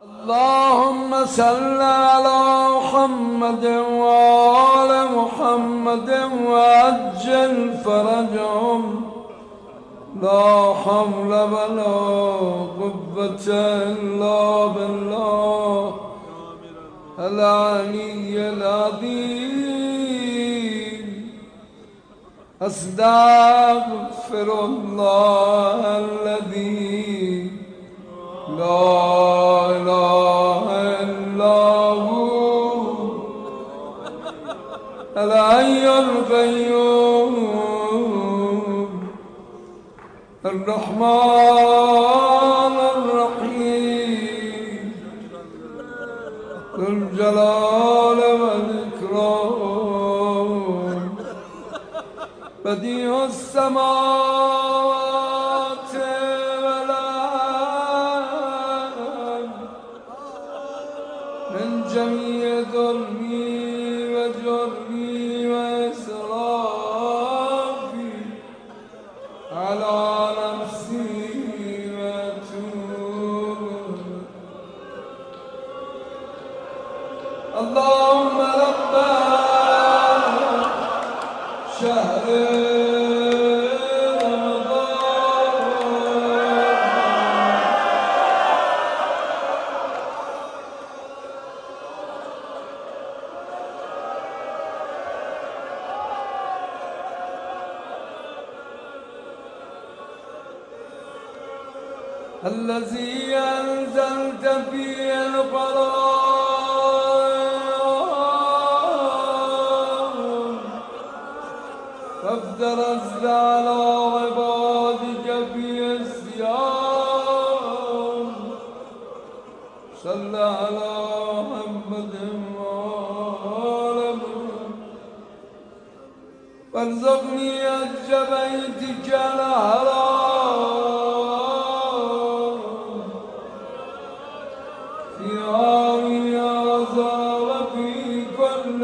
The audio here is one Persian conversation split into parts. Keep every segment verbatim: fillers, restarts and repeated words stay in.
اللهم صل على محمد وآل محمد وعجل فرجهم. لا حول ولا قوة إلا بالله العلي العظيم. أستغفر الله الذي لا إله إلا هو الحي القيوم الرحمن الرحيم ذو الجلال والإكرام بديع السماوات والأرض من جميع ظلمي وجرمي وإسرافي على نفسي وأتوب. اللهم رب شهر الذي أنزلت فيه القرآن فافترست على عبادك في الصيام. صل على محمد وآل محمد وارزقني حج بيتك الحرام في عام هذا وفي كل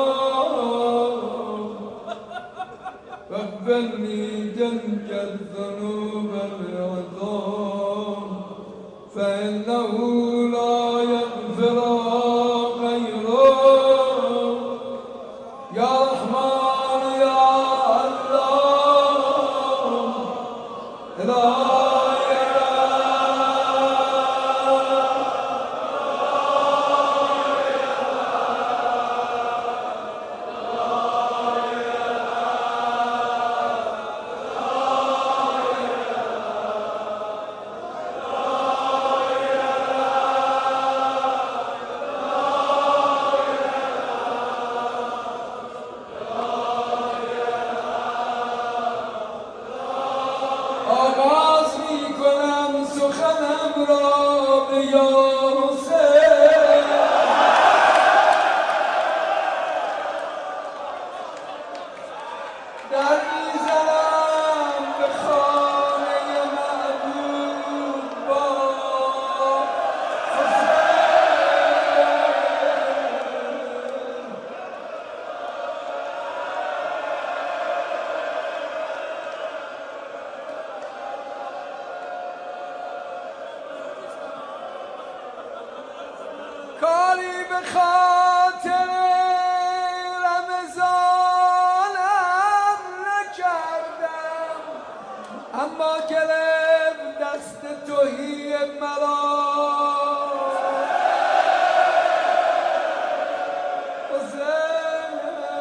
عام. واغفر لي جنك الذنوب والعظام فإنه لا يغفر غيره. يا رحمن يا الله لا آغاز می کنم سخنم را به یا حسین. در می زنم به خانه محبوب با کاری به خاطر رمضانم نکردم اما گرفت دست تهی مرا. حسین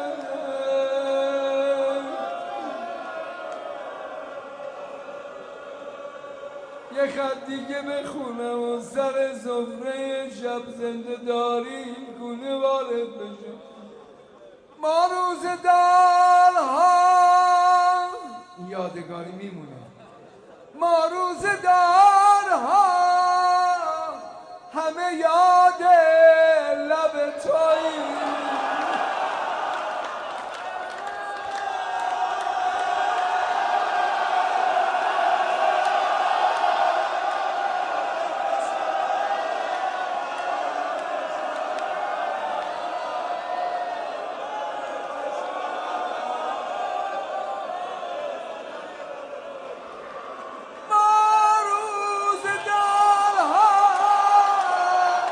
یه خط دیگه بخونم و سر سفره شب زنده داری این گونه وارد بشه. ما روزدارها یادگاری میمونه. ما روزدارها همه یاد لب تویی. ما روزدارها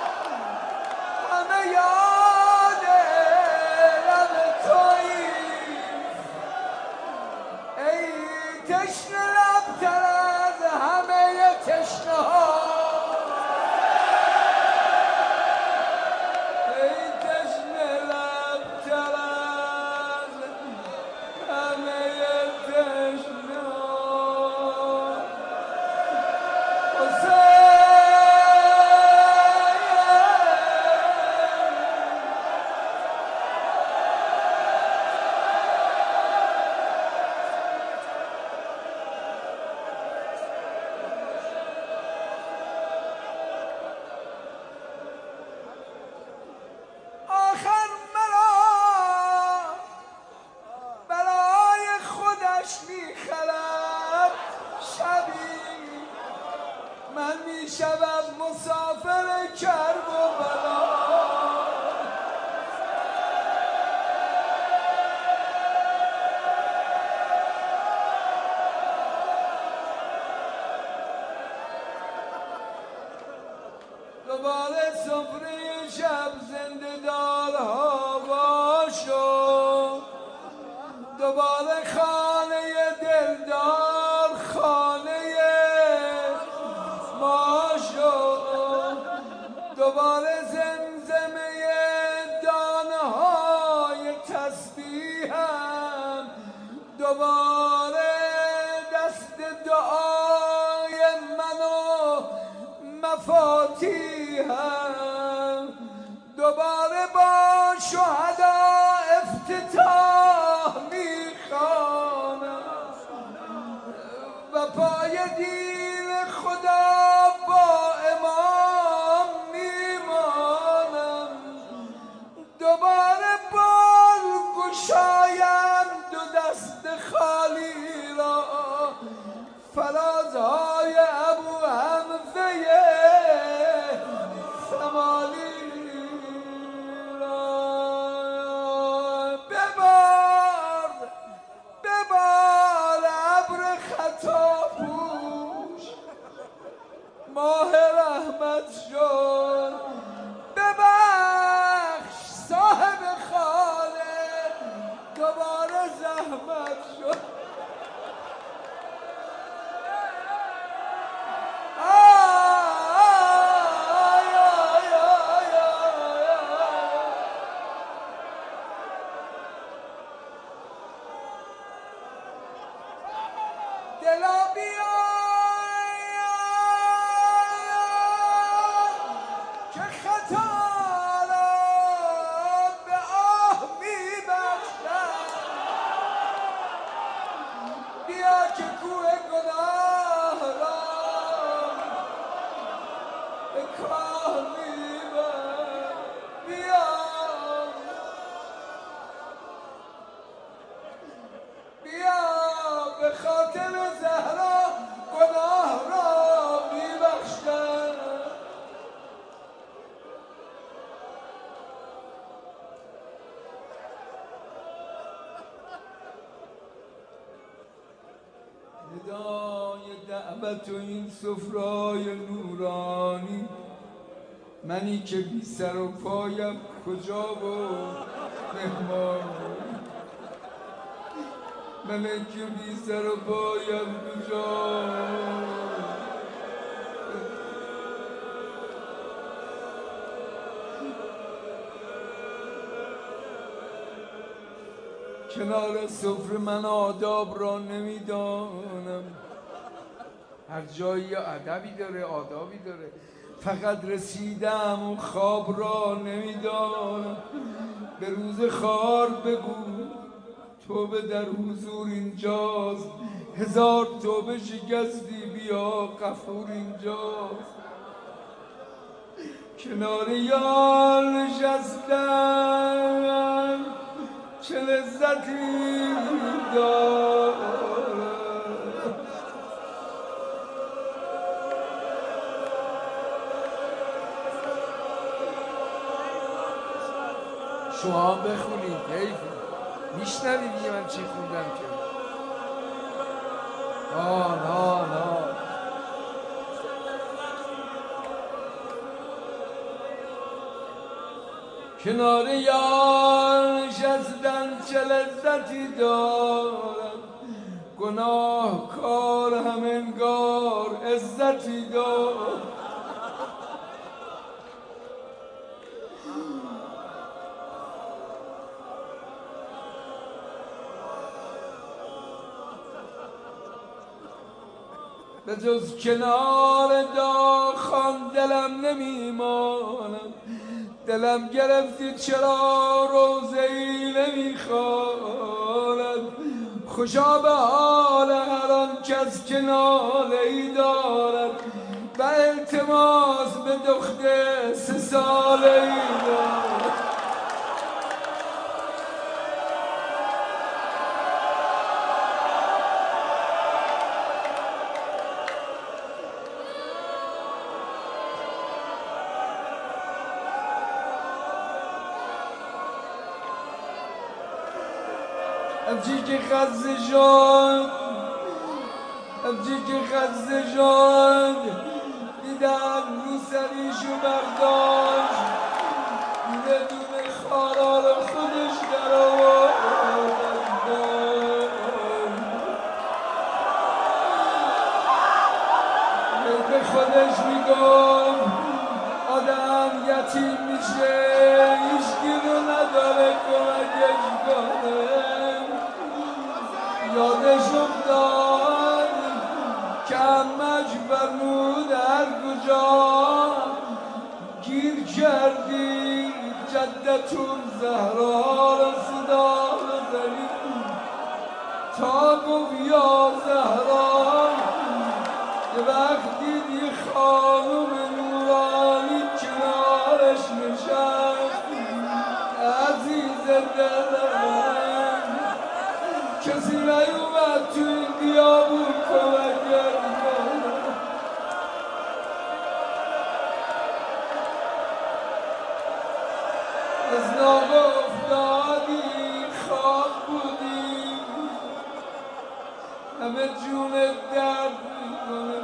دوباره سفره شب زنده دارها وا شد، دوباره خانه دلدار خانه ما شد، دوباره زمزمه دانه های تسبیحم، دوباره دست دعای من و مفاتیحم، دوباره با شهدا افتتاح میخوانم و پای دین خدا با امام میمانم، دوباره بال گشایم دو دست خالی را، فرازهای ابو حمزه سمالی را. ببار ببار ابر خطا پوش ماه رحمت شد، ببخش صاحب خانه دوباره زحمت شد. دلا بیا که خطا را به آه میبخشم، بیا که کوه گناه را به کاه میبرم، بیا بیا به خاطر زهرا گناه را میبخشم. ندای دعوت و این سفرای نورانی، منی که بی سر و پایم کجا بود مهمان، من که بی سر و پایم کجا، کنار سفره من آداب را نمیدانم، هر جایی ادبی داره آدابی داره، فقط رسیدم و خواب را نمیدانم. به روز خار بگو توبه در حضور اینجاست، هزار توبه شکستی بیا غفور اینجاست. کنار یار نشستن چه لذتی دارد، شما بخونید حیفه میشنوید دیگه من چی خوندم که آه نه نه کنار یار نشستن چه لذتی دارد، گناه کار هم انگار عزتی دارد. به جز کنار داخان دلم نمیماند، دلم گرفتی چرا روزه‌ای نمیخواند، خوشا به حال هر آن کس که ناله‌ای دارد و التماس به دختر سه ساله‌ای دارد. همچی که خزه شد همچی که خزه شد دیدن رو سریشو برداشت دونه دونه خارا رو خودش در آورد به خودش میگفت آدم یتیم میشه هیچکی رو نداره کمکش کنه. یادش افتاد که عمش فرمود هر کجا گیر کردی جدتون زهرا رو صدا بزنی تا گفت یا زهرا یه وقت دیدی خانم نورانی کنارش نشست عزیز دلم کسی نیومد تو این بیابون کمکت کنه. از ناگه افتادی خواب بودی همه جونت درد میکنه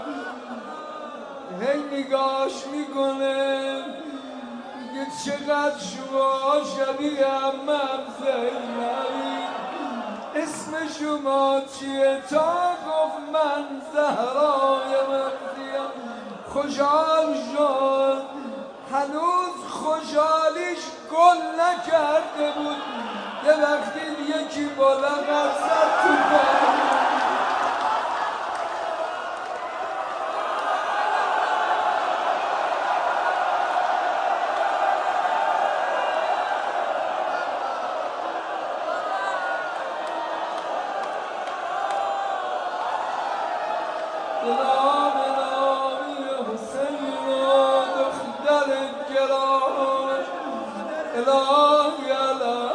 هی نگاش میکنه میگه چقدر شما شبیه عمم زینبی اسم شما چیه تا گفت من زهرای مهدیم خوشحال شد هنوز خوشحالیش گل نکرده بود یه وقتی یکی با لغت زد تو پا بلا بلای حسین و دختر گراش الهی الهی